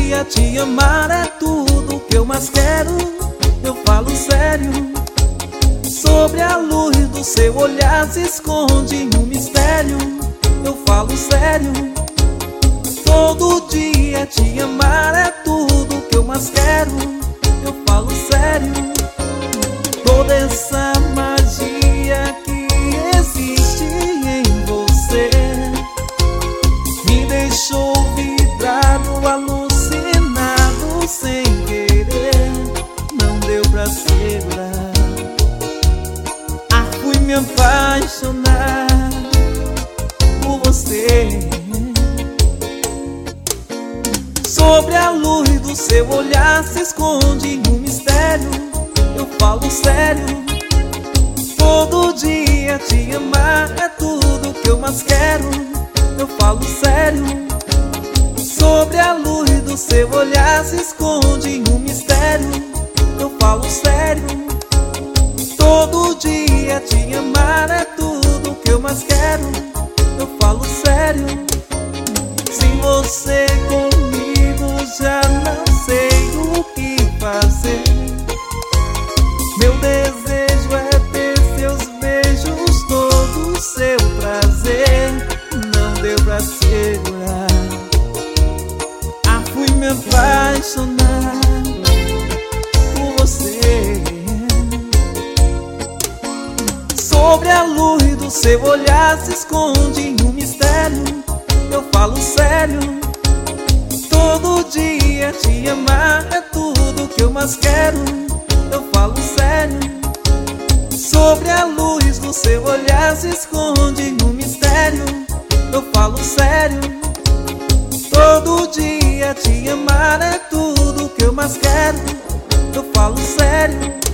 dia te amar é tudo que eu mais quero. Eu falo sério. Sobre a luz do seu olhar se esconde um mistério. Eu falo sério. Todo dia te amar é tudo que eu mais quero. Eu falo sério. Toda essa magia que existe em você me deixou vidrado, alucinado sem querer. Não deu pra segurar. Fui me apaixonar por você. Sobre a luz do seu olhar se esconde um mistério. Eu falo sério. Todo dia te amar é tudo que eu mais quero. Eu falo sério. Sobre a luz do seu olhar se esconde um mistério. Eu falo sério. Todo dia te amar é tudo que eu mais quero. Eu falo sério. Sem você comigo já não sei o que fazer. Meu desejo é ter seus beijos, todo o seu prazer. Não deu pra segurar. Fui me apaixonar por você. Sobre a luz do seu olhar se esconde um mistério. Eu falo sério. Todo dia te amar é tudo que eu mais quero. Eu falo sério. Sobre a luz do seu olhar se esconde um mistério. Eu falo sério. Todo dia te amar é tudo que eu mais quero. Eu falo sério.